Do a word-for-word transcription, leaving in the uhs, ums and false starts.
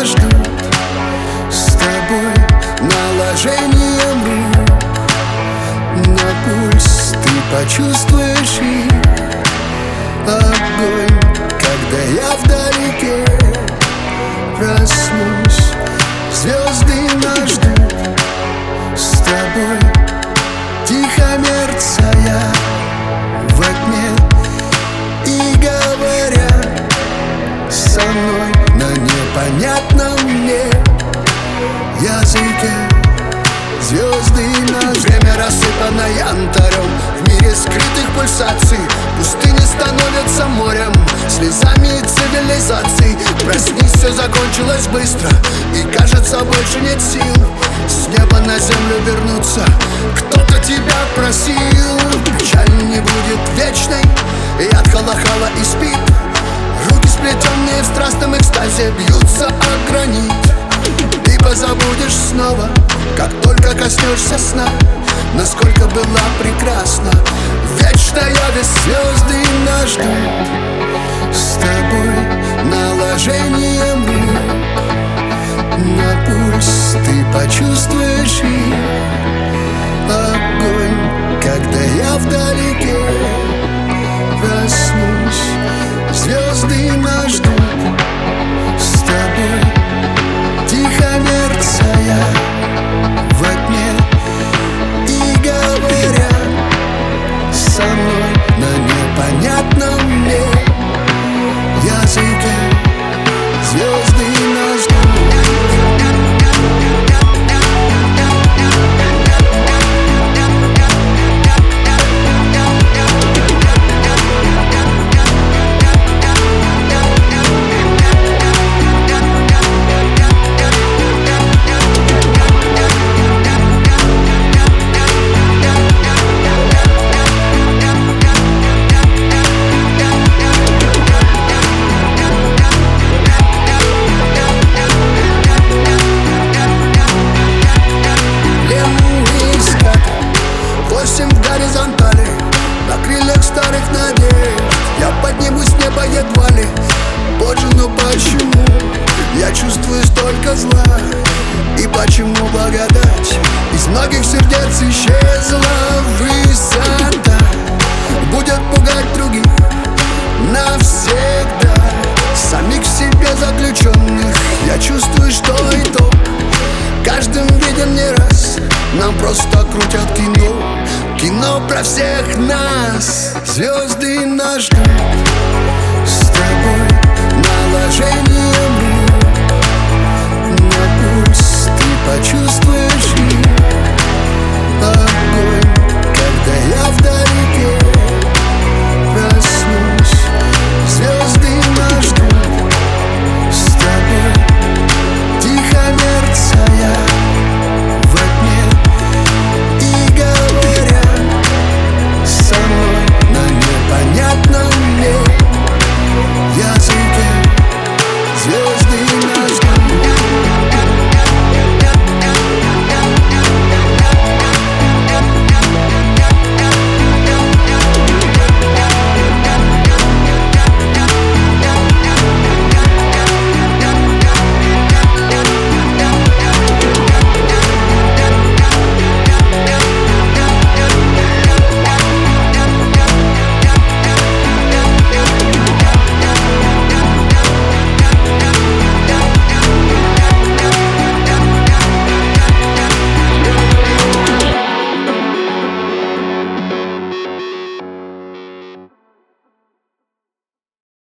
нас ждут с тобой наложением рук на пульс. Ты почувствуешь их огонь, когда я вдалеке проснусь. Звезды нас ждут с тобой, тихо мерцая во тьме и говоря со мной на непонятном мне языке. Звезды нас, время рассыпано янтарем. В мире скрытых пульсаций пустыни становятся морем, слезами цивилизаций. Проснись, все закончилось быстро, и кажется, больше нет сил с неба на землю вернуться. Кто-то тебя просил, печаль не будет вечной, яд халахала и спит. Руки, сплетенные в страстном экстазе, бьются о гранит. Ты позабудешь снова, как только коснешься сна, насколько была прекрасна вечная весь. Звезды нас ждут с тобой наложением рук на пульс. Ты почувствуешь их огонь, когда я вдалеке проснусь. Звезды нас ждут с тобой, тихо мерцая во тьме и говоря со мной на непонятном мне языке. Звезды нас ждут. На крыльях старых надежд я поднимусь с неба едва ли. Боже, ну почему я чувствую столько зла? И почему благодать из многих сердец исчезла? Высота будет пугать других навсегда, самих в себе заключенных. Я чувствую, что итог каждым виден не раз. Нам просто крутят кино, кино про всех нас. Звезды нас ждут